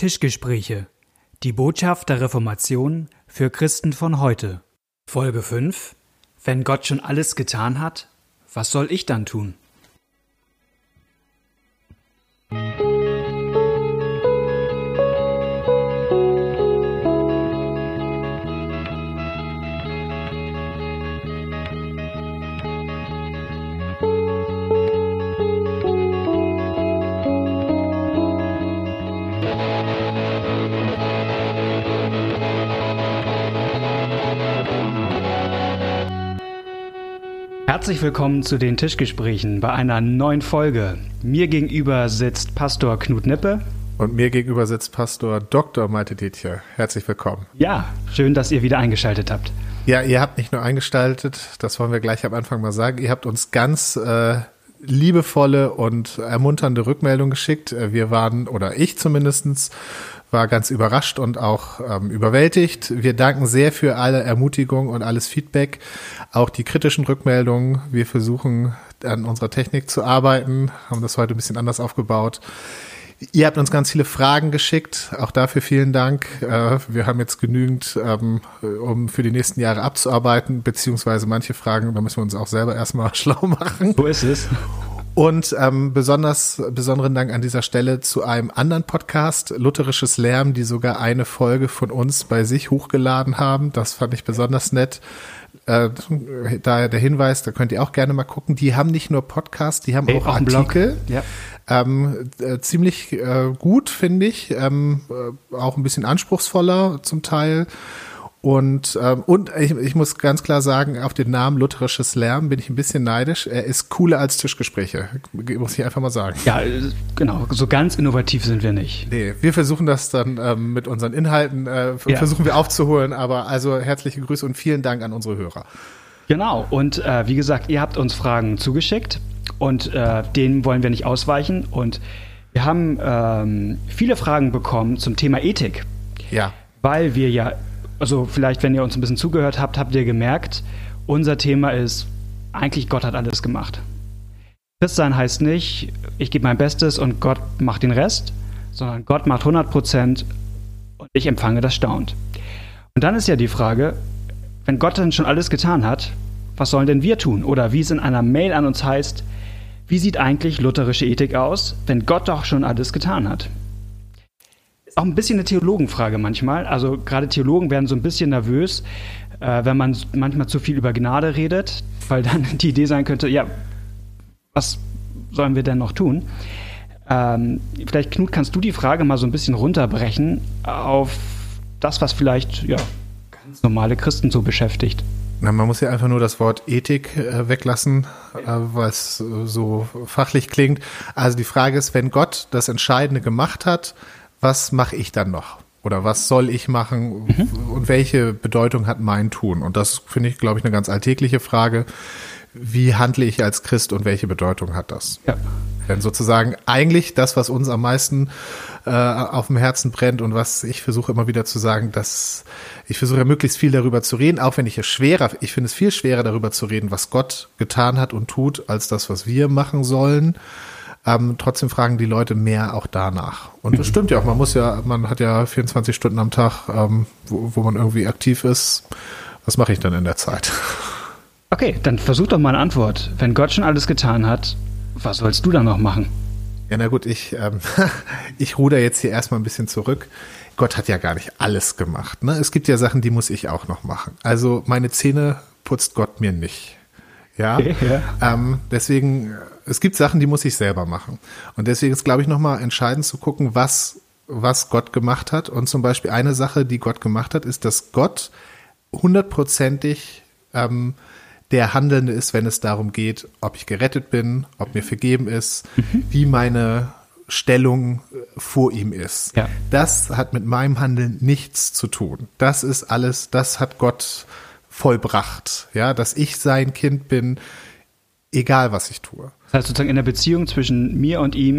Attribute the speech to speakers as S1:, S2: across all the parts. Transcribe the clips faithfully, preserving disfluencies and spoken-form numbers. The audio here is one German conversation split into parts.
S1: Tischgespräche. Die Botschaft der Reformation für Christen von heute. Folge fünf. Wenn Gott schon alles getan hat, was soll ich dann tun? Herzlich willkommen zu den Tischgesprächen bei einer neuen Folge. Mir gegenüber sitzt Pastor Knut Nippe.
S2: Und mir gegenüber sitzt Pastor Doktor Malte Dietje. Herzlich willkommen.
S1: Ja, schön, dass ihr wieder eingeschaltet habt.
S2: Ja, ihr habt nicht nur eingeschaltet, das wollen wir gleich am Anfang mal sagen, ihr habt uns ganz äh, liebevolle und ermunternde Rückmeldungen geschickt. Wir waren, oder ich zumindestens, war ganz überrascht und auch ähm, überwältigt. Wir danken sehr für alle Ermutigung und alles Feedback, auch die kritischen Rückmeldungen. Wir versuchen an unserer Technik zu arbeiten, haben das heute ein bisschen anders aufgebaut. Ihr habt uns ganz viele Fragen geschickt, auch dafür vielen Dank. Äh, wir haben jetzt genügend, ähm, um für die nächsten Jahre abzuarbeiten, beziehungsweise manche Fragen, da müssen wir uns auch selber erstmal schlau machen.
S1: So ist es.
S2: Und ähm, besonders besonderen Dank an dieser Stelle zu einem anderen Podcast, Lutherisches Lärm, die sogar eine Folge von uns bei sich hochgeladen haben. Das fand ich besonders nett. Äh, daher der Hinweis, da könnt ihr auch gerne mal gucken. Die haben nicht nur Podcast, die haben hey, auch, auch Artikel. Ja. Ähm, äh, ziemlich äh, gut, finde ich. Ähm, äh, auch ein bisschen anspruchsvoller zum Teil. Und, ähm, und ich, ich muss ganz klar sagen, auf den Namen Lutherisches Lärm bin ich ein bisschen neidisch. Er ist cooler als Tischgespräche, muss ich einfach mal sagen.
S1: Ja, genau. So ganz innovativ sind wir nicht.
S2: Nee, wir versuchen das dann ähm, mit unseren Inhalten, äh, ja. versuchen wir aufzuholen. Aber also herzliche Grüße und vielen Dank an unsere Hörer.
S1: Genau. Und äh, wie gesagt, ihr habt uns Fragen zugeschickt und äh, denen wollen wir nicht ausweichen. Und wir haben ähm, viele Fragen bekommen zum Thema Ethik.
S2: Ja.
S1: Weil wir ja Also vielleicht, wenn ihr uns ein bisschen zugehört habt, habt ihr gemerkt, unser Thema ist, eigentlich Gott hat alles gemacht. Christsein heißt nicht, ich gebe mein Bestes und Gott macht den Rest, sondern Gott macht hundert Prozent und ich empfange das staunend. Und dann ist ja die Frage, wenn Gott dann schon alles getan hat, was sollen denn wir tun? Oder wie es in einer Mail an uns heißt, wie sieht eigentlich lutherische Ethik aus, wenn Gott doch schon alles getan hat? Auch ein bisschen eine Theologenfrage manchmal. Also gerade Theologen werden so ein bisschen nervös, äh, wenn man manchmal zu viel über Gnade redet, weil dann die Idee sein könnte, ja, was sollen wir denn noch tun? Ähm, vielleicht, Knut, kannst du die Frage mal so ein bisschen runterbrechen auf das, was vielleicht ja, ganz normale Christen so beschäftigt.
S2: Na, man muss ja einfach nur das Wort Ethik äh, weglassen, äh, weil es äh, so fachlich klingt. Also die Frage ist, wenn Gott das Entscheidende gemacht hat, was mache ich dann noch? Oder was soll ich machen? Mhm. Und welche Bedeutung hat mein Tun? Und das finde ich, glaube ich, eine ganz alltägliche Frage. Wie handle ich als Christ und welche Bedeutung hat das? Ja. Denn sozusagen eigentlich das, was uns am meisten äh, auf dem Herzen brennt und was ich versuche immer wieder zu sagen, dass ich versuche ja möglichst viel darüber zu reden, auch wenn ich es schwerer, ich finde es viel schwerer darüber zu reden, was Gott getan hat und tut, als das, was wir machen sollen. Ähm, trotzdem fragen die Leute mehr auch danach. Und das stimmt ja auch, man muss ja, man hat ja vierundzwanzig Stunden am Tag, ähm, wo, wo man irgendwie aktiv ist. Was mache ich dann in der Zeit?
S1: Okay, dann versuch doch mal eine Antwort. Wenn Gott schon alles getan hat, was sollst du dann noch machen?
S2: Ja, na gut, ich, ähm, ich ruder jetzt hier erstmal ein bisschen zurück. Gott hat ja gar nicht alles gemacht, ne? Es gibt ja Sachen, die muss ich auch noch machen. Also meine Zähne putzt Gott mir nicht. Ja, okay, ja. Ähm, deswegen, es gibt Sachen, die muss ich selber machen. Und deswegen ist, glaube ich, nochmal entscheidend zu gucken, was, was Gott gemacht hat. Und zum Beispiel eine Sache, die Gott gemacht hat, ist, dass Gott hundertprozentig ähm, der Handelnde ist, wenn es darum geht, ob ich gerettet bin, ob mir vergeben ist, mhm. wie meine Stellung vor ihm ist. Ja. Das hat mit meinem Handeln nichts zu tun. Das ist alles, das hat Gott vollbracht, ja, dass ich sein Kind bin, egal was ich tue.
S1: Das heißt sozusagen in der Beziehung zwischen mir und ihm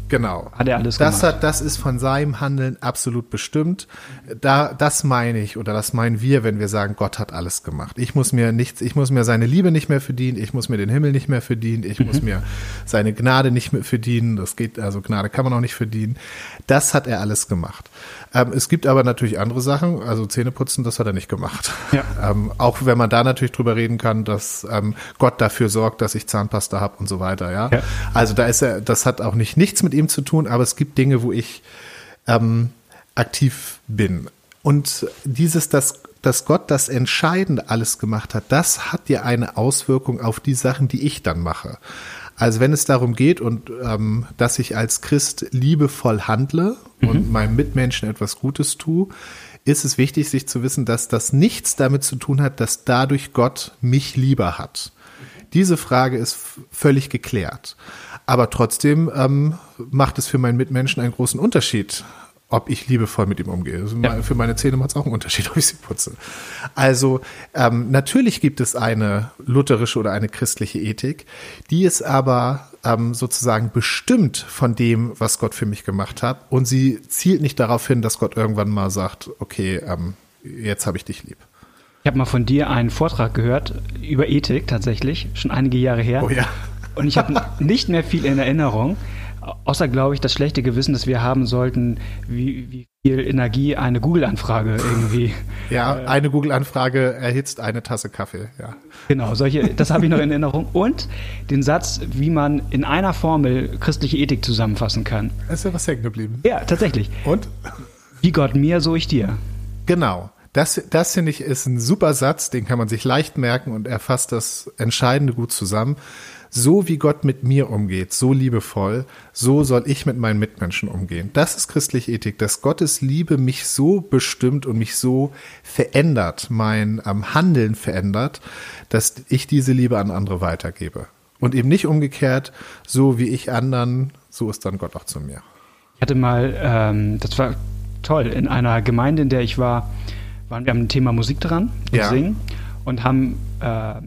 S2: Genau.
S1: Hat er alles
S2: das
S1: gemacht.
S2: Hat, das ist von seinem Handeln absolut bestimmt. Da, das meine ich oder das meinen wir, wenn wir sagen, Gott hat alles gemacht. Ich muss mir nichts, ich muss mir seine Liebe nicht mehr verdienen, ich muss mir den Himmel nicht mehr verdienen, ich mhm. muss mir seine Gnade nicht mehr verdienen. Das geht, also Gnade kann man auch nicht verdienen. Das hat er alles gemacht. Ähm, es gibt aber natürlich andere Sachen, also Zähneputzen, das hat er nicht gemacht.
S1: Ja.
S2: Ähm, auch wenn man da natürlich drüber reden kann, dass ähm, Gott dafür sorgt, dass ich Zahnpasta habe und so weiter. Ja? Ja. Also da ist er, das hat auch nicht nichts mit ihm zu tun, aber es gibt Dinge, wo ich ähm, aktiv bin. Und dieses, dass, dass Gott das Entscheidende alles gemacht hat, das hat ja eine Auswirkung auf die Sachen, die ich dann mache. Also wenn es darum geht und ähm, dass ich als Christ liebevoll handle mhm. und meinem Mitmenschen etwas Gutes tue, ist es wichtig, sich zu wissen, dass das nichts damit zu tun hat, dass dadurch Gott mich lieber hat. Diese Frage ist f- völlig geklärt. Aber trotzdem ähm, macht es für meinen Mitmenschen einen großen Unterschied, ob ich liebevoll mit ihm umgehe. Also ja. Für meine Zähne macht es auch einen Unterschied, ob ich sie putze. Also ähm, natürlich gibt es eine lutherische oder eine christliche Ethik, die ist aber ähm, sozusagen bestimmt von dem, was Gott für mich gemacht hat. Und sie zielt nicht darauf hin, dass Gott irgendwann mal sagt, okay, ähm, jetzt habe ich dich lieb.
S1: Ich habe mal von dir einen Vortrag gehört über Ethik tatsächlich, schon einige Jahre her.
S2: Oh ja.
S1: Und ich habe nicht mehr viel in Erinnerung, außer, glaube ich, das schlechte Gewissen, das wir haben sollten, wie, wie viel Energie eine Google-Anfrage irgendwie.
S2: Ja, äh, eine Google-Anfrage erhitzt eine Tasse Kaffee, ja.
S1: Genau, solche, das habe ich noch in Erinnerung. Und den Satz, wie man in einer Formel christliche Ethik zusammenfassen kann.
S2: Ist ja was hängen geblieben.
S1: Ja, tatsächlich.
S2: Und?
S1: Wie Gott mir, so ich dir.
S2: Genau. Das, das finde ich ist ein super Satz, den kann man sich leicht merken und er fasst das Entscheidende gut zusammen. So wie Gott mit mir umgeht, so liebevoll, so soll ich mit meinen Mitmenschen umgehen. Das ist christliche Ethik, dass Gottes Liebe mich so bestimmt und mich so verändert, mein ähm, Handeln verändert, dass ich diese Liebe an andere weitergebe. Und eben nicht umgekehrt, so wie ich anderen, so ist dann Gott auch zu mir.
S1: Ich hatte mal, ähm, das war toll, in einer Gemeinde, in der ich war, waren wir am Thema Musik dran und
S2: ja.
S1: Singen und haben äh,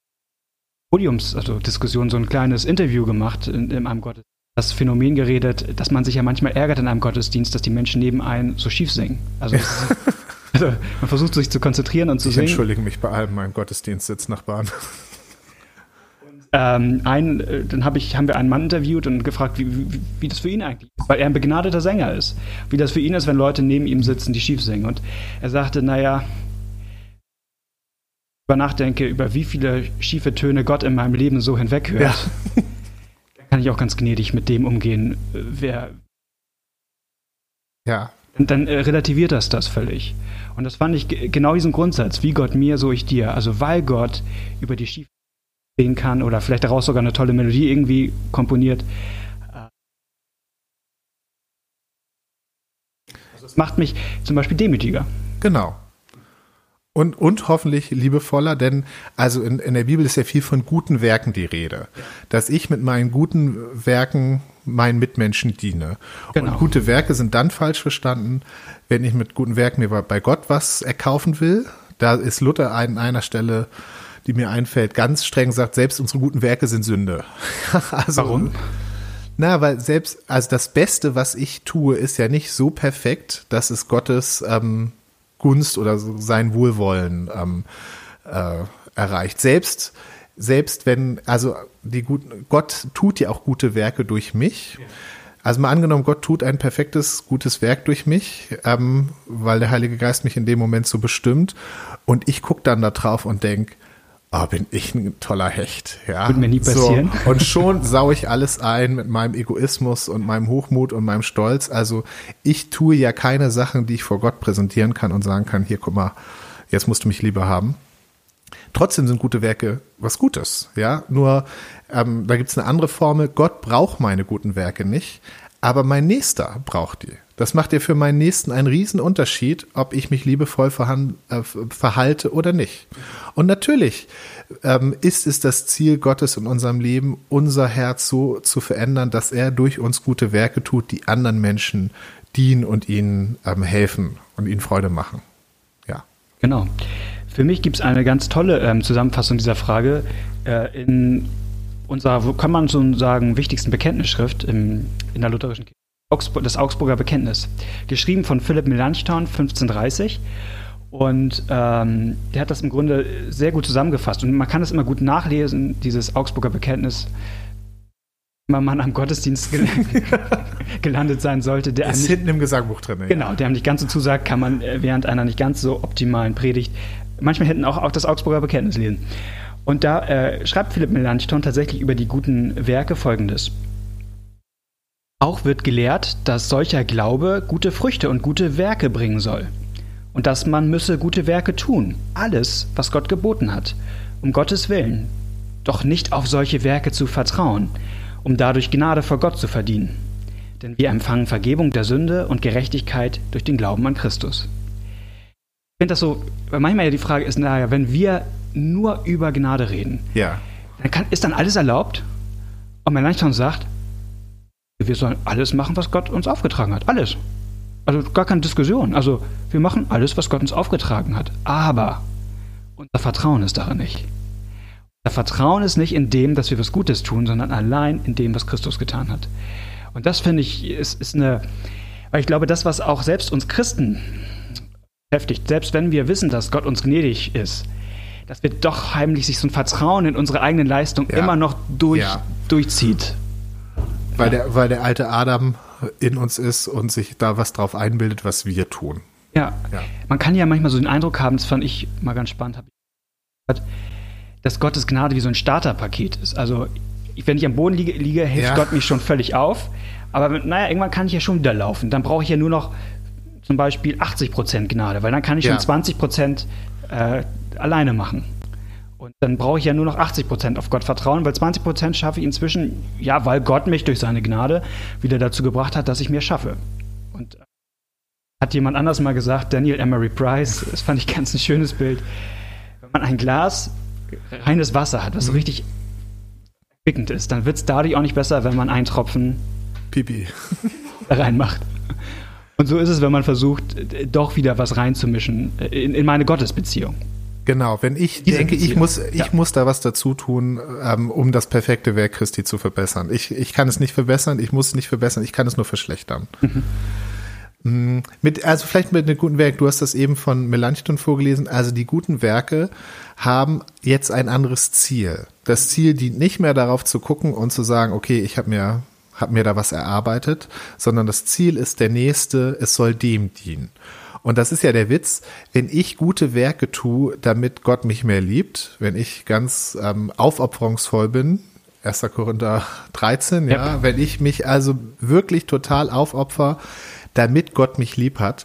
S1: Podiums, also Diskussion, so ein kleines Interview gemacht in, in einem Gottesdienst. Das Phänomen geredet, dass man sich ja manchmal ärgert in einem Gottesdienst, dass die Menschen neben einem so schief singen. Also, ja. also man versucht sich zu konzentrieren und zu
S2: ich
S1: singen.
S2: Ich entschuldige mich bei allem meinem Gottesdienstsitznachbarn.
S1: Ähm, ein, dann hab ich, haben wir einen Mann interviewt und gefragt, wie, wie, wie das für ihn eigentlich ist, weil er ein begnadeter Sänger ist. Wie das für ihn ist, wenn Leute neben ihm sitzen, die schief singen. Und er sagte, naja, über nachdenke, über wie viele schiefe Töne Gott in meinem Leben so hinweghört, ja. Da kann ich auch ganz gnädig mit dem umgehen, wer.
S2: Ja.
S1: Und dann äh, relativiert das das völlig. Und das fand ich g- genau diesen Grundsatz, wie Gott mir, so ich dir. Also weil Gott über die schiefen sehen kann oder vielleicht daraus sogar eine tolle Melodie irgendwie komponiert. Also das macht mich zum Beispiel demütiger.
S2: Genau. Und, und hoffentlich liebevoller, denn also in, in der Bibel ist ja viel von guten Werken die Rede. Dass ich mit meinen guten Werken meinen Mitmenschen diene. Genau. Und gute Werke sind dann falsch verstanden, wenn ich mit guten Werken mir bei Gott was erkaufen will. Da ist Luther an einer Stelle, die mir einfällt, ganz streng sagt, selbst unsere guten Werke sind Sünde. Also,
S1: warum?
S2: Na, weil selbst, also das Beste, was ich tue, ist ja nicht so perfekt, dass es Gottes ähm, Gunst oder sein Wohlwollen ähm, äh, erreicht. Selbst, selbst wenn, also die guten, Gott tut ja auch gute Werke durch mich. Ja. Also mal angenommen, Gott tut ein perfektes, gutes Werk durch mich, ähm, weil der Heilige Geist mich in dem Moment so bestimmt. Und ich gucke dann da drauf und denke, oh, bin ich ein toller Hecht. Ja?
S1: Würde mir nie passieren.
S2: So, und schon saue ich alles ein mit meinem Egoismus und meinem Hochmut und meinem Stolz. Also ich tue ja keine Sachen, die ich vor Gott präsentieren kann und sagen kann, hier, guck mal, jetzt musst du mich lieber haben. Trotzdem sind gute Werke was Gutes. Ja, nur ähm, da gibt es eine andere Formel. Gott braucht meine guten Werke nicht, aber mein Nächster braucht die. Das macht ja für meinen Nächsten einen riesen Unterschied, ob ich mich liebevoll verhand, äh, verhalte oder nicht. Und natürlich ähm, ist es das Ziel Gottes in unserem Leben, unser Herz so zu verändern, dass er durch uns gute Werke tut, die anderen Menschen dienen und ihnen ähm, helfen und ihnen Freude machen. Ja.
S1: Genau. Für mich gibt es eine ganz tolle ähm, Zusammenfassung dieser Frage äh, in unserer, kann man so sagen, wichtigsten Bekenntnisschrift im, in der lutherischen Kirche, Augsburg, das Augsburger Bekenntnis. Geschrieben von Philipp Melanchthon fünfzehnhundertdreißig. Und ähm, der hat das im Grunde sehr gut zusammengefasst. Und man kann es immer gut nachlesen, dieses Augsburger Bekenntnis, wenn man am Gottesdienst gel- gelandet sein sollte. Der
S2: ist
S1: nicht,
S2: hinten im Gesangbuch drin.
S1: Genau, ja. Der einem nicht ganz so zusagt, kann man während einer nicht ganz so optimalen Predigt manchmal hinten auch, auch das Augsburger Bekenntnis lesen. Und da äh, schreibt Philipp Melanchthon tatsächlich über die guten Werke Folgendes. Auch wird gelehrt, dass solcher Glaube gute Früchte und gute Werke bringen soll. Und dass man müsse gute Werke tun, alles, was Gott geboten hat, um Gottes Willen, doch nicht auf solche Werke zu vertrauen, um dadurch Gnade vor Gott zu verdienen. Denn wir empfangen Vergebung der Sünde und Gerechtigkeit durch den Glauben an Christus. Ich finde das so, weil manchmal ja die Frage ist, naja, wenn wir nur über Gnade reden,
S2: ja.
S1: dann kann, ist dann alles erlaubt? Und Melanchthon sagt, wir sollen alles machen, was Gott uns aufgetragen hat. Alles. Also gar keine Diskussion. Also wir machen alles, was Gott uns aufgetragen hat. Aber unser Vertrauen ist darin nicht. Unser Vertrauen ist nicht in dem, dass wir was Gutes tun, sondern allein in dem, was Christus getan hat. Und das, finde ich, ist, ist eine, weil ich glaube, das, was auch selbst uns Christen beschäftigt, selbst wenn wir wissen, dass Gott uns gnädig ist, dass wir doch heimlich sich so ein Vertrauen in unsere eigene Leistung ja. immer noch durch, ja. durchzieht.
S2: Weil, ja. der, weil der alte Adam in uns ist und sich da was drauf einbildet, was wir tun.
S1: Ja. ja, man kann ja manchmal so den Eindruck haben, das fand ich mal ganz spannend, habe ich gehört, dass Gottes Gnade wie so ein Starterpaket ist. Also wenn ich am Boden liege, liege hilft ja. Gott mich schon völlig auf. Aber naja, irgendwann kann ich ja schon wieder laufen. Dann brauche ich ja nur noch zum Beispiel achtzig Prozent Gnade, weil dann kann ich ja. schon zwanzig Prozent äh, alleine machen. Und dann brauche ich ja nur noch achtzig Prozent auf Gott vertrauen, weil zwanzig Prozent schaffe ich inzwischen, ja, weil Gott mich durch seine Gnade wieder dazu gebracht hat, dass ich mehr schaffe. Und äh, hat jemand anders mal gesagt, Daniel Emery Price, das fand ich ganz ein schönes Bild. Wenn man ein Glas reines Wasser hat, was so richtig erquickend ist, dann wird es dadurch auch nicht besser, wenn man einen Tropfen
S2: Pipi
S1: da reinmacht. Und so ist es, wenn man versucht, doch wieder was reinzumischen in, in meine Gottesbeziehung.
S2: Genau, wenn ich Diese denke, Beziehung. ich muss ich ja. muss da was dazu tun, ähm, um das perfekte Werk Christi zu verbessern. Ich, ich kann es nicht verbessern, ich muss es nicht verbessern, ich kann es nur verschlechtern. Mhm. Mit, also vielleicht mit einem guten Werk, du hast das eben von Melanchthon vorgelesen, also die guten Werke haben jetzt ein anderes Ziel. Das Ziel dient nicht mehr darauf zu gucken und zu sagen, okay, ich habe mir, hab mir da was erarbeitet, sondern das Ziel ist der Nächste, es soll dem dienen. Und das ist ja der Witz, wenn ich gute Werke tue, damit Gott mich mehr liebt, wenn ich ganz ähm, aufopferungsvoll bin, erster Korinther dreizehn, ja, ja, wenn ich mich also wirklich total aufopfer, damit Gott mich lieb hat,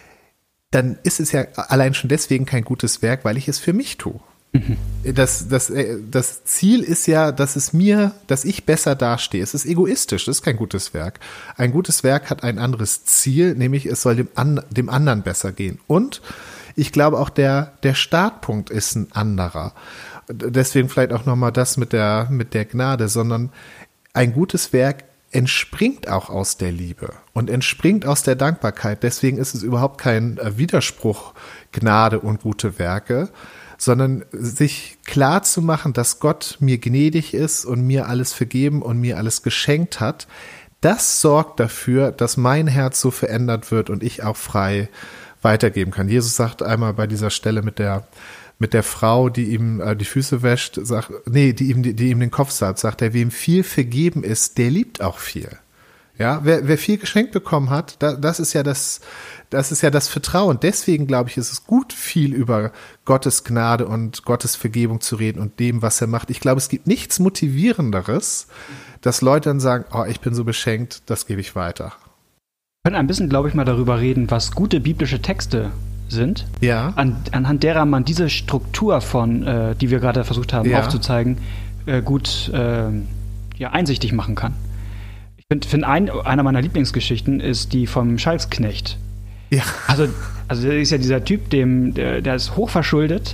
S2: dann ist es ja allein schon deswegen kein gutes Werk, weil ich es für mich tue. Mhm. Das, das, das Ziel ist ja, dass es mir, dass ich besser dastehe. Es ist egoistisch, das ist kein gutes Werk. Ein gutes Werk hat ein anderes Ziel, nämlich es soll dem, an, dem anderen besser gehen. Und ich glaube auch der, der Startpunkt ist ein anderer. Deswegen vielleicht auch nochmal das mit der, mit der Gnade, sondern ein gutes Werk entspringt auch aus der Liebe und entspringt aus der Dankbarkeit. Deswegen ist es überhaupt kein Widerspruch, Gnade und gute Werke, sondern sich klar zu machen, dass Gott mir gnädig ist und mir alles vergeben und mir alles geschenkt hat, das sorgt dafür, dass mein Herz so verändert wird und ich auch frei weitergeben kann. Jesus sagt einmal bei dieser Stelle mit der mit der Frau, die ihm äh, die Füße wäscht, sagt, nee, die ihm die, die ihm den Kopf salbt, sagt er, wem viel vergeben ist, der liebt auch viel. Ja, wer, wer viel geschenkt bekommen hat, da, das ist ja das, das ist ja das Vertrauen. Deswegen glaube ich, ist es gut, viel über Gottes Gnade und Gottes Vergebung zu reden und dem, was er macht. Ich glaube, es gibt nichts Motivierenderes, dass Leute dann sagen, oh, ich bin so beschenkt, das gebe ich weiter.
S1: Wir können ein bisschen, glaube ich, mal darüber reden, was gute biblische Texte sind,
S2: ja.
S1: an, anhand derer man diese Struktur von, äh, die wir gerade versucht haben ja. aufzuzeigen, äh, gut äh, ja, einsichtig machen kann. Ich finde, find ein, einer meiner Lieblingsgeschichten ist die vom Schalksknecht.
S2: Ja.
S1: Also, also der ist ja dieser Typ, dem, der, der ist hochverschuldet,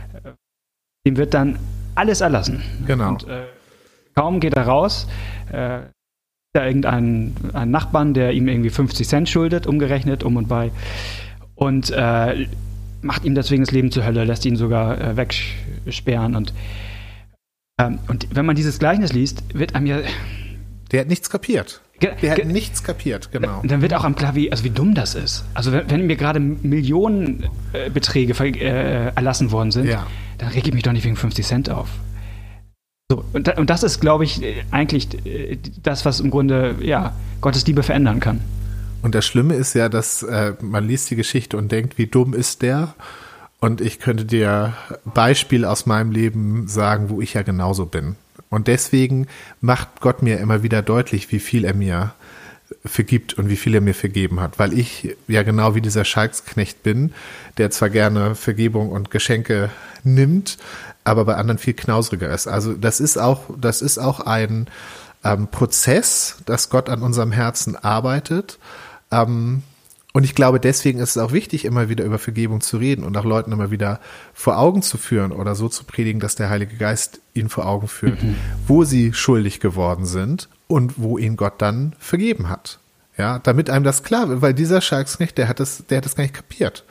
S1: dem wird dann alles erlassen.
S2: Genau.
S1: Und äh, kaum geht er raus, äh, da irgendein ein Nachbarn, der ihm irgendwie fünfzig Cent schuldet, umgerechnet, um und bei, und äh, macht ihm deswegen das Leben zur Hölle, lässt ihn sogar äh, wegsperren. Und Ähm, und wenn man dieses Gleichnis liest, wird einem ja...
S2: Der hat nichts kapiert.
S1: Ge-
S2: Der hat
S1: ge-
S2: nichts kapiert, genau.
S1: Dann wird auch am klar, wie, also wie dumm das ist. Also wenn, wenn mir gerade Millionenbeträge äh, erlassen worden sind,
S2: Ja.
S1: dann reg ich mich doch nicht wegen fünfzig Cent auf. So, und, da, und das ist, glaube ich, eigentlich das, was im Grunde ja, Gottes Liebe verändern kann.
S2: Und das Schlimme ist ja, dass äh, man liest die Geschichte und denkt, wie dumm ist der? Und ich könnte dir Beispiel aus meinem Leben sagen, wo ich ja genauso bin. Und deswegen macht Gott mir immer wieder deutlich, wie viel er mir vergibt und wie viel er mir vergeben hat. Weil ich ja genau wie dieser Schalksknecht bin, der zwar gerne Vergebung und Geschenke nimmt, aber bei anderen viel knausriger ist. Also das ist auch, das ist auch ein ähm, Prozess, dass Gott an unserem Herzen arbeitet. Ähm, Und ich glaube, deswegen ist es auch wichtig, immer wieder über Vergebung zu reden und auch Leuten immer wieder vor Augen zu führen oder so zu predigen, dass der Heilige Geist ihnen vor Augen führt, mhm. wo sie schuldig geworden sind und wo ihnen Gott dann vergeben hat. Ja, damit einem das klar wird, weil dieser Schalksknecht, der hat das, der hat das gar nicht kapiert.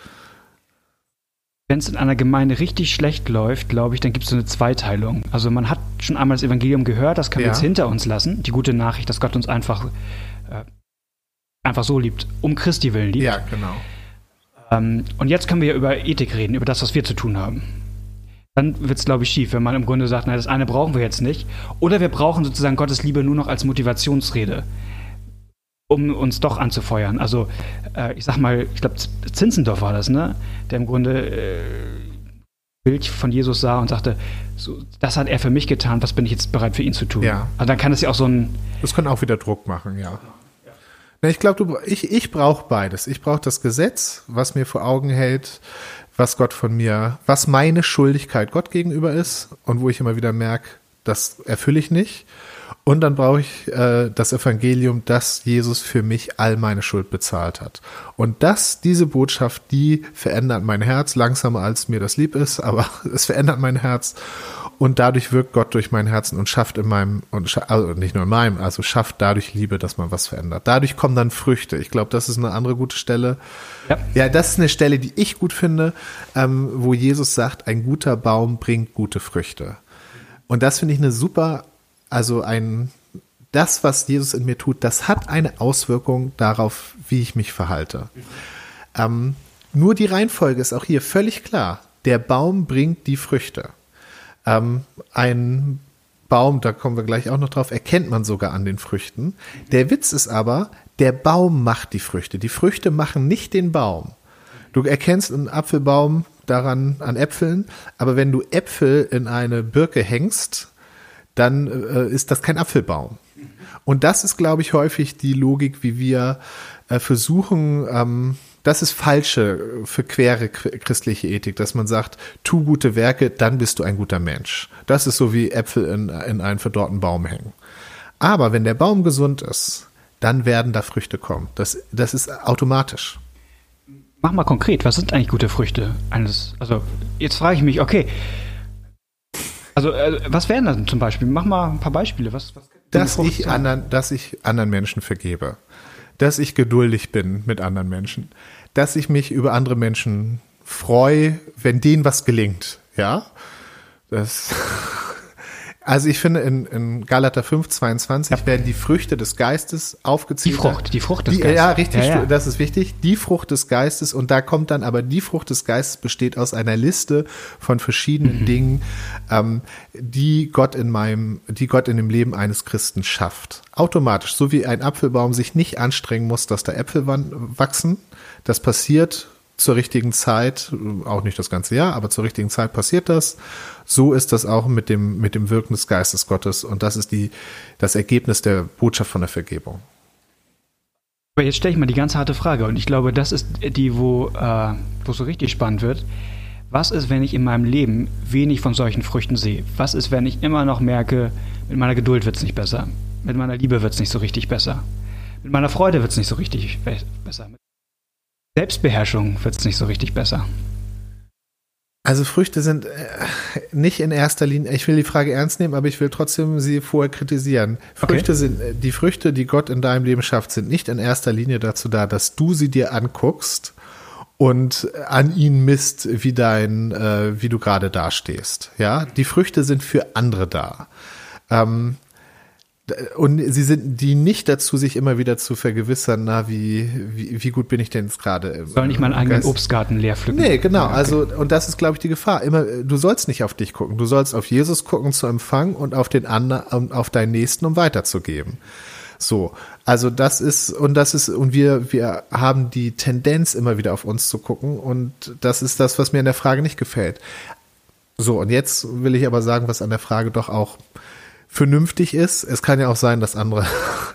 S1: Wenn es in einer Gemeinde richtig schlecht läuft, glaube ich, dann gibt es so eine Zweiteilung. Also man hat schon einmal das Evangelium gehört, das können wir
S2: Ja.
S1: jetzt hinter uns lassen. Die gute Nachricht, dass Gott uns einfach äh, einfach so liebt, um Christi willen liebt.
S2: Ja, genau.
S1: Ähm, und jetzt können wir ja über Ethik reden, über das, was wir zu tun haben. Dann wird es, glaube ich, schief, wenn man im Grunde sagt, na, das eine brauchen wir jetzt nicht. Oder wir brauchen sozusagen Gottes Liebe nur noch als Motivationsrede, um uns doch anzufeuern. Also, äh, ich sag mal, ich glaube, Zinzendorf war das, ne? Der im Grunde äh, Bild von Jesus sah und sagte, so, das hat er für mich getan, was bin ich jetzt bereit für ihn zu tun?
S2: Ja.
S1: Also dann kann es ja auch so ein...
S2: Das kann auch wieder Druck machen, ja. Na, ich glaube, du, ich, ich brauche beides. Ich brauche das Gesetz, was mir vor Augen hält, was Gott von mir, was meine Schuldigkeit Gott gegenüber ist und wo ich immer wieder merke, das erfülle ich nicht. Und dann brauche ich äh, das Evangelium, dass Jesus für mich all meine Schuld bezahlt hat. Und das, diese Botschaft, die verändert mein Herz, langsamer als mir das lieb ist, aber es verändert mein Herz. Und dadurch wirkt Gott durch mein Herzen und schafft in meinem, und also nicht nur in meinem, also schafft dadurch Liebe, dass man was verändert. Dadurch kommen dann Früchte. Ich glaube, das ist eine andere gute Stelle.
S1: Ja,
S2: ja das ist eine Stelle, die ich gut finde, ähm, wo Jesus sagt, ein guter Baum bringt gute Früchte. Und das finde ich eine super, also ein, das, was Jesus in mir tut, das hat eine Auswirkung darauf, wie ich mich verhalte. Ähm, nur die Reihenfolge ist auch hier völlig klar. Der Baum bringt die Früchte. Ähm, ein Baum, da kommen wir gleich auch noch drauf, erkennt man sogar an den Früchten. Der Witz ist aber, der Baum macht die Früchte. Die Früchte machen nicht den Baum. Du erkennst einen Apfelbaum daran an Äpfeln, aber wenn du Äpfel in eine Birke hängst, dann äh, ist das kein Apfelbaum. Und das ist, glaube ich, häufig die Logik, wie wir äh, versuchen, ähm, das ist falsche, verquere christliche Ethik, dass man sagt, tu gute Werke, dann bist du ein guter Mensch. Das ist so wie Äpfel in, in einen verdorrten Baum hängen. Aber wenn der Baum gesund ist, dann werden da Früchte kommen. Das, das ist automatisch.
S1: Mach mal konkret, was sind eigentlich gute Früchte eines, also jetzt frage ich mich, okay, also äh, was wären das zum Beispiel? Mach mal ein paar Beispiele. Was, was
S2: dass ich anderen, dass ich anderen Menschen vergebe. Dass ich geduldig bin mit anderen Menschen, dass ich mich über andere Menschen freue, wenn denen was gelingt, ja. Das, also ich finde, in, in Galater fünf, zweiundzwanzig ja. werden die Früchte des Geistes aufgezählt.
S1: Die Frucht, die Frucht des
S2: die,
S1: Geistes.
S2: Ja, richtig,
S1: ja, ja.
S2: Das ist wichtig. Die Frucht des Geistes und da kommt dann aber die Frucht des Geistes besteht aus einer Liste von verschiedenen mhm. Dingen, ähm, die Gott in meinem, die Gott in dem Leben eines Christen schafft. Automatisch, so wie ein Apfelbaum sich nicht anstrengen muss, dass da Äpfel wachsen. Das passiert zur richtigen Zeit, auch nicht das ganze Jahr, aber zur richtigen Zeit passiert das. So ist das auch mit dem, mit dem Wirken des Geistes Gottes und das ist die, das Ergebnis der Botschaft von der Vergebung.
S1: Aber jetzt stelle ich mal die ganz harte Frage und ich glaube, das ist die, wo, äh, wo es so richtig spannend wird. Was ist, wenn ich in meinem Leben wenig von solchen Früchten sehe? Was ist, wenn ich immer noch merke, mit meiner Geduld wird es nicht besser, mit meiner Liebe wird es nicht so richtig besser, mit meiner Freude wird es nicht so richtig besser, mit Selbstbeherrschung wird es nicht so richtig besser?
S2: Also Früchte sind äh, nicht in erster Linie, ich will die Frage ernst nehmen, aber ich will trotzdem sie vorher kritisieren. Früchte okay. sind, die Früchte, die Gott in deinem Leben schafft, sind nicht in erster Linie dazu da, dass du sie dir anguckst und an ihn misst, wie dein, äh, wie du gerade dastehst. Ja, die Früchte sind für andere da. Ähm, und sie sind die nicht dazu, sich immer wieder zu vergewissern, na, wie, wie, wie gut bin ich denn jetzt gerade?
S1: Soll nicht meinen eigenen Obstgarten leer pflücken.
S2: Nee, genau. Okay. Also, und das ist, glaube ich, die Gefahr. Immer, du sollst nicht auf dich gucken. Du sollst auf Jesus gucken zu empfangen und auf den anderen, auf deinen Nächsten, um weiterzugeben. So. Also, das ist, und das ist, und wir, wir haben die Tendenz, immer wieder auf uns zu gucken. Und das ist das, was mir in der Frage nicht gefällt. So. Und jetzt will ich aber sagen, was an der Frage doch auch vernünftig ist. Es kann ja auch sein, dass andere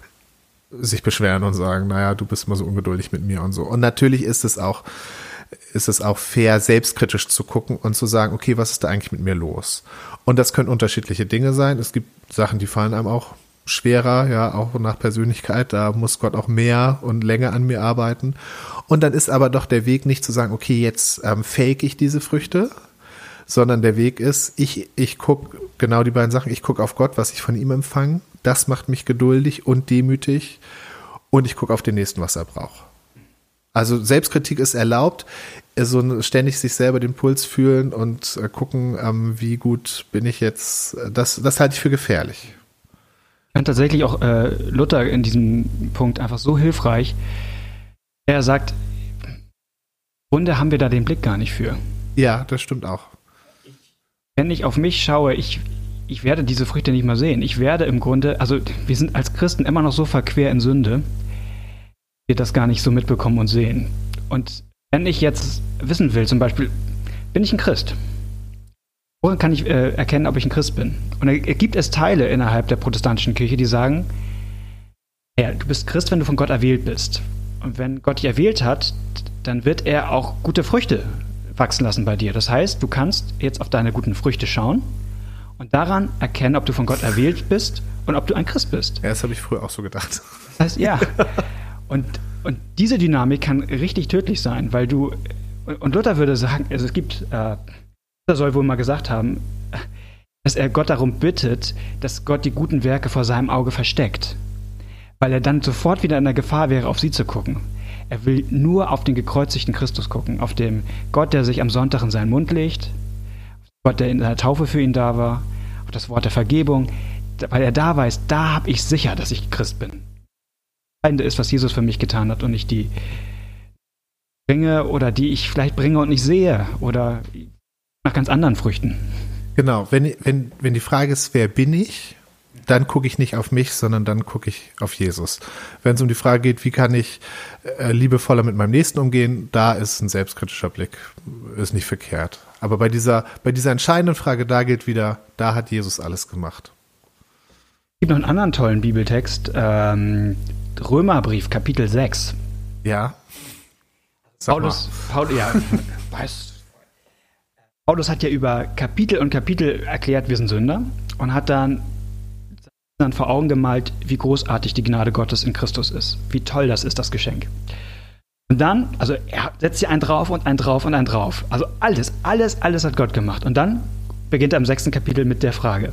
S2: sich beschweren und sagen, naja, du bist immer so ungeduldig mit mir und so. Und natürlich ist es auch, ist es auch fair, selbstkritisch zu gucken und zu sagen, okay, was ist da eigentlich mit mir los? Und das können unterschiedliche Dinge sein. Es gibt Sachen, die fallen einem auch schwerer, ja, auch nach Persönlichkeit. Da muss Gott auch mehr und länger an mir arbeiten. Und dann ist aber doch der Weg nicht zu sagen, okay, jetzt ähm, fake ich diese Früchte, sondern der Weg ist, ich, ich gucke, genau die beiden Sachen, ich gucke auf Gott, was ich von ihm empfange, das macht mich geduldig und demütig und ich gucke auf den Nächsten, was er braucht. Also Selbstkritik ist erlaubt, so ständig sich selber den Puls fühlen und äh, gucken, ähm, wie gut bin ich jetzt, das, das halte ich für gefährlich.
S1: Ich fand tatsächlich auch äh, Luther in diesem Punkt einfach so hilfreich. Er sagt, im Grunde haben wir da den Blick gar nicht für.
S2: Ja, das stimmt auch.
S1: Wenn ich auf mich schaue, ich, ich werde diese Früchte nicht mal sehen. Ich werde im Grunde, also wir sind als Christen immer noch so verquer in Sünde, wir das gar nicht so mitbekommen und sehen. Und wenn ich jetzt wissen will, zum Beispiel, bin ich ein Christ? Woran kann ich äh, erkennen, ob ich ein Christ bin? Und da gibt es Teile innerhalb der protestantischen Kirche, die sagen, ja, du bist Christ, wenn du von Gott erwählt bist. Und wenn Gott dich erwählt hat, dann wird er auch gute Früchte wachsen lassen bei dir. Das heißt, du kannst jetzt auf deine guten Früchte schauen und daran erkennen, ob du von Gott erwählt bist und ob du ein Christ bist.
S2: Ja, das habe ich früher auch so gedacht.
S1: Das heißt, ja. Und, und diese Dynamik kann richtig tödlich sein, weil du, und Luther würde sagen, also es gibt, äh, Luther soll wohl mal gesagt haben, dass er Gott darum bittet, dass Gott die guten Werke vor seinem Auge versteckt, weil er dann sofort wieder in der Gefahr wäre, auf sie zu gucken. Er will nur auf den gekreuzigten Christus gucken, auf den Gott, der sich am Sonntag in seinen Mund legt, auf Gott, der in der Taufe für ihn da war, auf das Wort der Vergebung, weil er da weiß, da habe ich sicher, dass ich Christ bin. Das Entscheidende ist, was Jesus für mich getan hat und nicht die Dinge oder die ich vielleicht bringe und nicht sehe oder nach ganz anderen Früchten.
S2: Genau, wenn, wenn, wenn die Frage ist, wer bin ich, dann gucke ich nicht auf mich, sondern dann gucke ich auf Jesus. Wenn es um die Frage geht, wie kann ich äh, liebevoller mit meinem Nächsten umgehen, da ist ein selbstkritischer Blick, ist nicht verkehrt. Aber bei dieser, bei dieser entscheidenden Frage, da gilt wieder, da hat Jesus alles gemacht.
S1: Es gibt noch einen anderen tollen Bibeltext, ähm, Römerbrief, Kapitel sechs.
S2: Ja.
S1: Sag Paulus, Paul, ja, weiß. Paulus hat ja über Kapitel und Kapitel erklärt, wir sind Sünder und hat dann dann vor Augen gemalt, wie großartig die Gnade Gottes in Christus ist. Wie toll das ist, das Geschenk. Und dann, also er setzt hier einen drauf und einen drauf und einen drauf. Also alles, alles, alles hat Gott gemacht. Und dann beginnt er im sechsten Kapitel mit der Frage,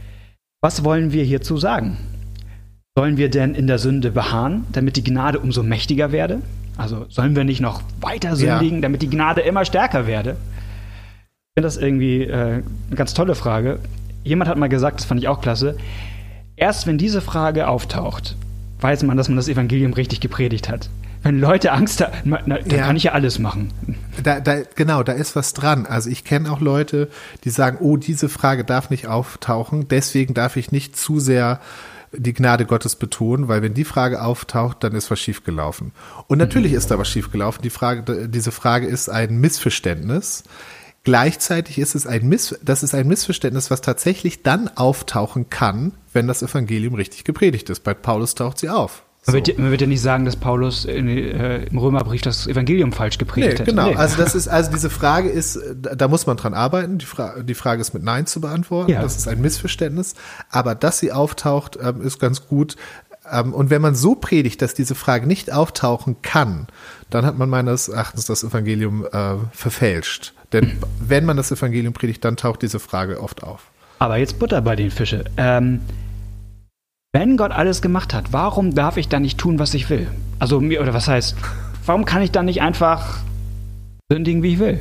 S1: was wollen wir hierzu sagen? Sollen wir denn in der Sünde beharren, damit die Gnade umso mächtiger werde? Also sollen wir nicht noch weiter sündigen, ja, damit die Gnade immer stärker werde? Ich finde das irgendwie äh, eine ganz tolle Frage. Jemand hat mal gesagt, das fand ich auch klasse, erst wenn diese Frage auftaucht, weiß man, dass man das Evangelium richtig gepredigt hat. Wenn Leute Angst haben, na, dann ja, kann ich ja alles machen.
S2: Da, da, genau, da ist was dran. Also ich kenne auch Leute, die sagen, oh, diese Frage darf nicht auftauchen, deswegen darf ich nicht zu sehr die Gnade Gottes betonen, weil wenn die Frage auftaucht, dann ist was schiefgelaufen. Und natürlich mhm. ist da was schiefgelaufen. Die Frage, diese Frage ist ein Missverständnis. Gleichzeitig ist es ein Miss, das ist ein Missverständnis, was tatsächlich dann auftauchen kann, wenn das Evangelium richtig gepredigt ist. Bei Paulus taucht sie auf.
S1: So. Man, wird, man wird ja nicht sagen, dass Paulus in, äh, im Römerbrief das Evangelium falsch gepredigt
S2: nee,
S1: hat.
S2: Genau, nee. also das ist, also diese Frage ist, da muss man dran arbeiten. Die, Fra- die Frage ist mit Nein zu beantworten. Ja. Das ist ein Missverständnis. Aber dass sie auftaucht, ähm, ist ganz gut. Ähm, und wenn man so predigt, dass diese Frage nicht auftauchen kann, dann hat man meines Erachtens das Evangelium äh, verfälscht. Denn wenn man das Evangelium predigt, dann taucht diese Frage oft auf.
S1: Aber jetzt Butter bei den Fische. Ähm, wenn Gott alles gemacht hat, warum darf ich dann nicht tun, was ich will? Also mir, oder was heißt, warum kann ich dann nicht einfach sündigen, wie ich will.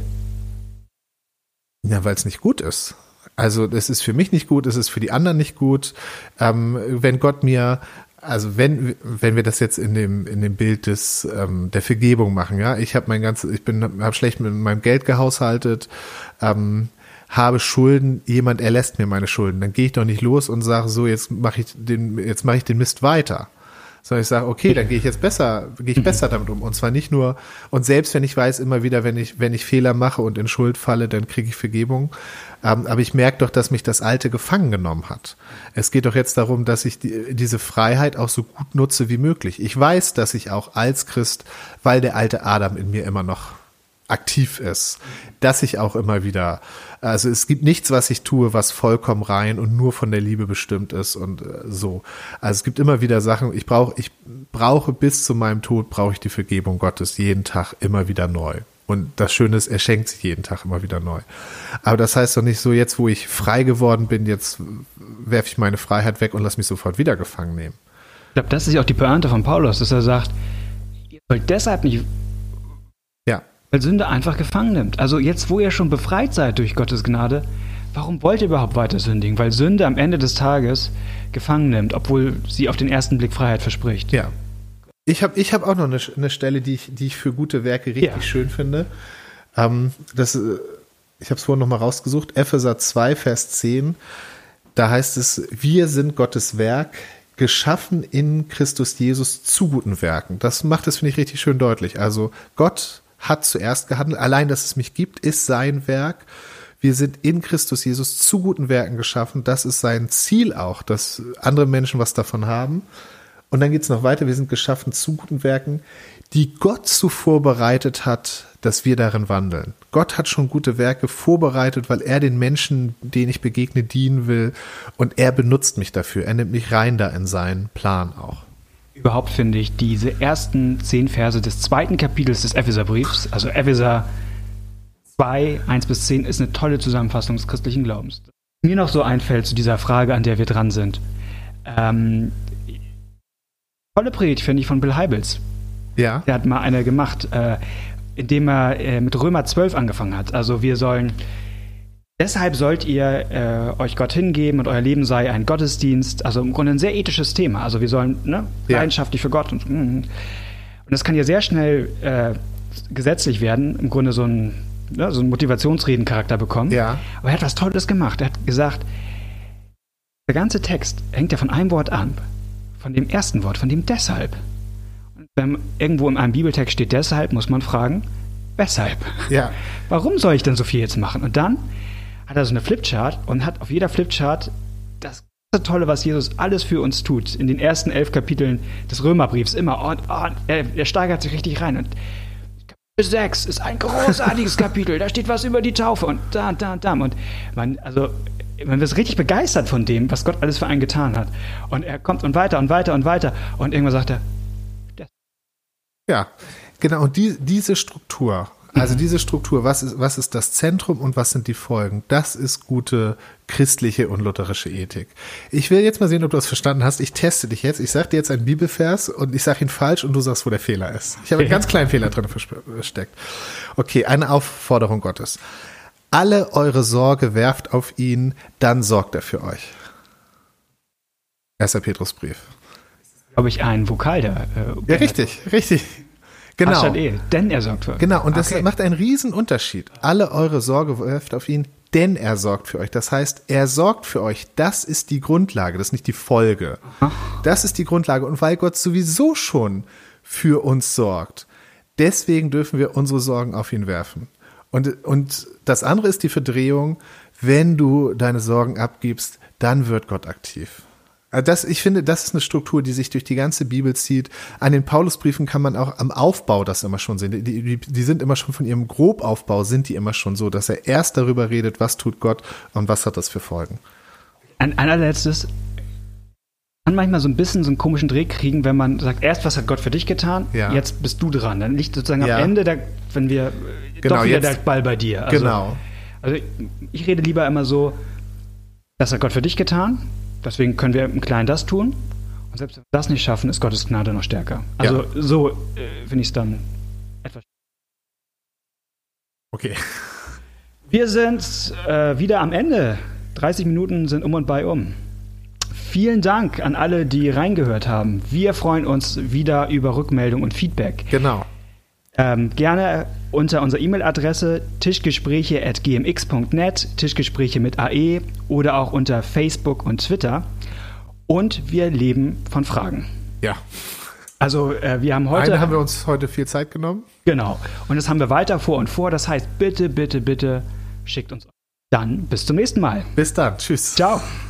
S2: Ja, weil es nicht gut ist. Also das ist für mich nicht gut, es ist für die anderen nicht gut. Ähm, wenn Gott mir, also wenn wenn wir das jetzt in dem in dem Bild des ähm, der Vergebung machen, ja, ich habe mein ganzes, ich bin habe schlecht mit meinem Geld gehaushaltet, ähm, habe Schulden, jemand erlässt mir meine Schulden, dann gehe ich doch nicht los und sage so, jetzt mache ich den jetzt mache ich den Mist weiter. Sondern ich sage, okay, dann gehe ich jetzt besser, gehe ich besser damit um. Und zwar nicht nur, und selbst wenn ich weiß, immer wieder, wenn ich, wenn ich Fehler mache und in Schuld falle, dann kriege ich Vergebung. Ähm, aber ich merke doch, dass mich das Alte gefangen genommen hat. Es geht doch jetzt darum, dass ich die, diese Freiheit auch so gut nutze wie möglich. Ich weiß, dass ich auch als Christ, weil der alte Adam in mir immer noch aktiv ist, dass ich auch immer wieder, also es gibt nichts, was ich tue, was vollkommen rein und nur von der Liebe bestimmt ist und äh, so. Also es gibt immer wieder Sachen, ich brauche, ich brauche bis zu meinem Tod, brauche ich die Vergebung Gottes jeden Tag immer wieder neu. Und das Schöne ist, er schenkt sie jeden Tag immer wieder neu. Aber das heißt doch nicht so, jetzt wo ich frei geworden bin, jetzt werfe ich meine Freiheit weg und lass mich sofort wieder gefangen nehmen.
S1: Ich glaube, das ist ja auch die Pointe von Paulus, dass er sagt, ihr sollt deshalb nicht,
S2: ja,
S1: weil Sünde einfach gefangen nimmt. Also jetzt, wo ihr schon befreit seid durch Gottes Gnade, warum wollt ihr überhaupt weiter sündigen? Weil Sünde am Ende des Tages gefangen nimmt, obwohl sie auf den ersten Blick Freiheit verspricht.
S2: Ja. Ich habe ich hab auch noch eine, eine Stelle, die ich, die ich für gute Werke richtig ja. schön finde. Ähm, das, ich habe es vorhin noch mal rausgesucht. Epheser zwei, Vers zehn. Da heißt es, wir sind Gottes Werk, geschaffen in Christus Jesus zu guten Werken. Das macht es, finde ich, richtig schön deutlich. Also Gott hat zuerst gehandelt. Allein, dass es mich gibt, ist sein Werk. Wir sind in Christus Jesus zu guten Werken geschaffen. Das ist sein Ziel auch, dass andere Menschen was davon haben. Und dann geht es noch weiter. Wir sind geschaffen zu guten Werken, die Gott zuvor bereitet hat, dass wir darin wandeln. Gott hat schon gute Werke vorbereitet, weil er den Menschen, denen ich begegne, dienen will. Und er benutzt mich dafür. Er nimmt mich rein da in seinen Plan auch.
S1: Überhaupt finde ich diese ersten zehn Verse des zweiten Kapitels des Epheserbriefs, also Epheser zwei, eins bis zehn, ist eine tolle Zusammenfassung des christlichen Glaubens. Mir noch so einfällt zu dieser Frage, an der wir dran sind. Ähm, tolle Predigt, finde ich, von Bill Hybels.
S2: Ja.
S1: Der hat mal eine gemacht, äh, indem er äh, mit Römer zwölf angefangen hat. Also wir sollen, deshalb sollt ihr äh, euch Gott hingeben und euer Leben sei ein Gottesdienst. Also im Grunde ein sehr ethisches Thema. Also wir sollen ne,
S2: ja.
S1: leidenschaftlich für Gott. Und, und das kann ja sehr schnell äh, gesetzlich werden, im Grunde so ein, ne, so einen Motivationsredencharakter bekommen.
S2: Ja.
S1: Aber er hat was Tolles gemacht. Er hat gesagt, der ganze Text hängt ja von einem Wort an. Von dem ersten Wort, von dem deshalb. Und wenn irgendwo in einem Bibeltext steht deshalb, muss man fragen, weshalb?
S2: Ja.
S1: Warum soll ich denn so viel jetzt machen? Und dann hat er so eine Flipchart und hat auf jeder Flipchart das Tolle, was Jesus alles für uns tut. In den ersten elf Kapiteln des Römerbriefs immer. Und oh, er, er steigert sich richtig rein. Und Kapitel sechs ist ein großartiges Kapitel. Da steht was über die Taufe und da, da, da. Und man, also man wird richtig begeistert von dem, was Gott alles für einen getan hat. Und er kommt und weiter und weiter und weiter. Und irgendwann sagt er, das.
S2: Ja, genau. Und die, diese Struktur, also mhm. diese Struktur, was ist, was ist das Zentrum und was sind die Folgen? Das ist gute christliche und lutherische Ethik. Ich will jetzt mal sehen, ob du das verstanden hast. Ich teste dich jetzt. Ich sage dir jetzt einen Bibelvers und ich sage ihn falsch und du sagst, wo der Fehler ist. Ich habe einen ganz kleinen Fehler drin versteckt. Okay, eine Aufforderung Gottes. Alle eure Sorge werft auf ihn, dann sorgt er für euch. Erster Petrusbrief.
S1: Glaube ich, ein Vokal da.
S2: Äh, ja, richtig, richtig. Genau.
S1: Eh, denn er sorgt für euch.
S2: Genau, und das
S1: okay.
S2: macht einen riesen Unterschied. Alle eure Sorge werft auf ihn, denn er sorgt für euch. Das heißt, er sorgt für euch. Das ist die Grundlage, das ist nicht die Folge. Aha. Das ist die Grundlage. Und weil Gott sowieso schon für uns sorgt, deswegen dürfen wir unsere Sorgen auf ihn werfen. Und, und das andere ist die Verdrehung, wenn du deine Sorgen abgibst, dann wird Gott aktiv. Das, ich finde, das ist eine Struktur, die sich durch die ganze Bibel zieht. An den Paulusbriefen kann man auch am Aufbau das immer schon sehen. Die, die, die sind immer schon von ihrem Grobaufbau, sind die immer schon so, dass er erst darüber redet, was tut Gott und was hat das für Folgen.
S1: Ein allerletztes, kann manchmal so ein bisschen so einen komischen Dreh kriegen, wenn man sagt, erst was hat Gott für dich getan,
S2: ja. Jetzt
S1: bist du dran. Dann liegt sozusagen
S2: ja.
S1: am Ende, der, wenn wir
S2: genau,
S1: doch wieder
S2: jetzt,
S1: der Ball bei dir. Also,
S2: genau.
S1: Also ich rede lieber immer so, das hat Gott für dich getan, deswegen können wir im Kleinen das tun. Und selbst wenn wir das nicht schaffen, ist Gottes Gnade noch stärker. Also ja. so äh, finde ich es dann etwas
S2: Okay.
S1: Wir sind äh, wieder am Ende. dreißig Minuten sind um und bei um. Vielen Dank an alle, die reingehört haben. Wir freuen uns wieder über Rückmeldung und Feedback.
S2: Genau.
S1: Ähm, gerne unter unserer E-Mail-Adresse tischgespräche at g m x punkt net, Tischgespräche mit A E oder auch unter Facebook und Twitter. Und wir leben von Fragen.
S2: Ja.
S1: Also äh, wir haben heute...
S2: Eine haben wir uns heute viel Zeit genommen.
S1: Genau. Und das haben wir weiter vor und vor. Das heißt, bitte, bitte, bitte schickt uns. Dann bis zum nächsten Mal.
S2: Bis dann. Tschüss.
S1: Ciao.